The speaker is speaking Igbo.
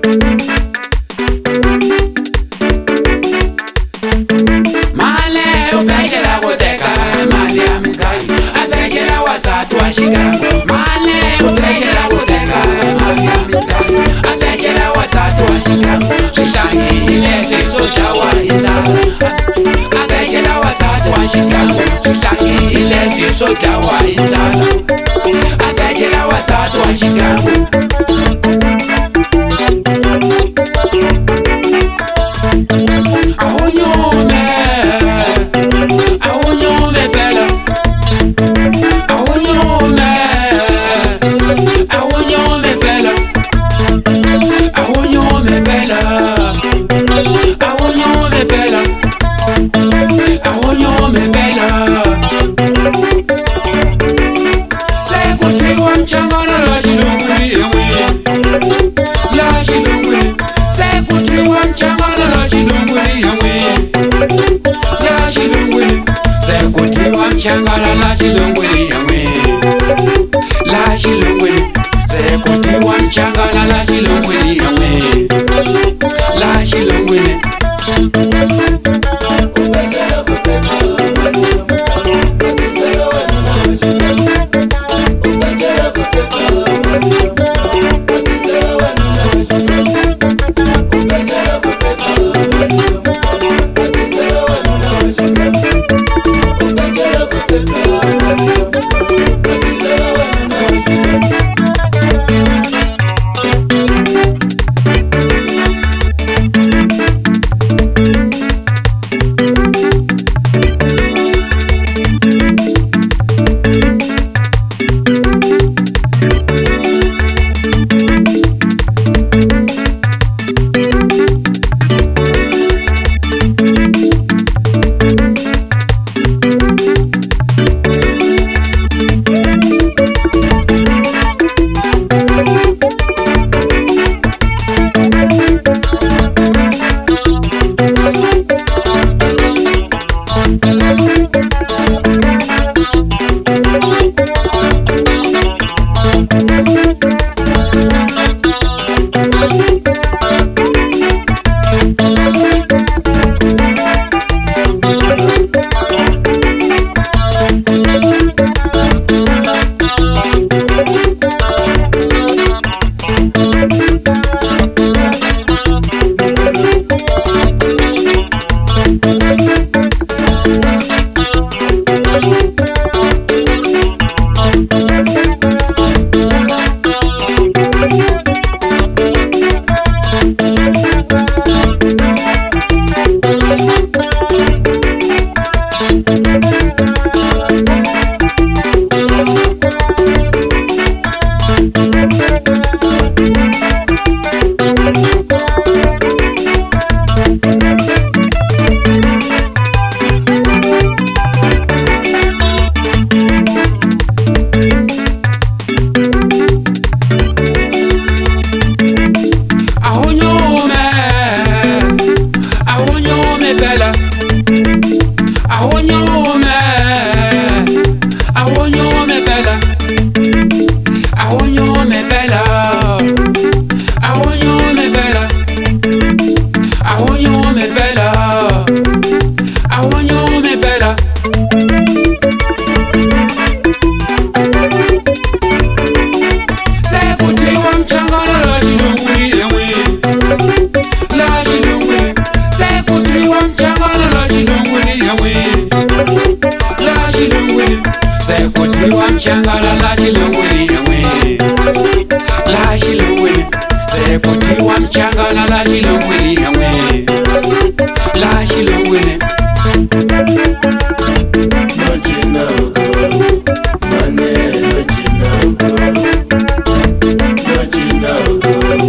Male ubejela kuteka mali ya mgai abejela wasatu wa Chicago. Male ubejela kuteka mali ya mgai abejela wasatu wa Chicago. Shitangile soja wa indala abejela wasatu wa Chicago. Shitangile soja wa indala abejela wasatu wa Chicago. Changala la chilungwini yamwe, la chilungwini. Sekutiwa changala la chilungwini yamwe, la chilungwini. Changala la chilungwini yamwe, la chilungwini. Sekutiwa changala la chilungwini yamwe, la chilungwini. Nochina ugo, mane nochina ugo, nochina ugo.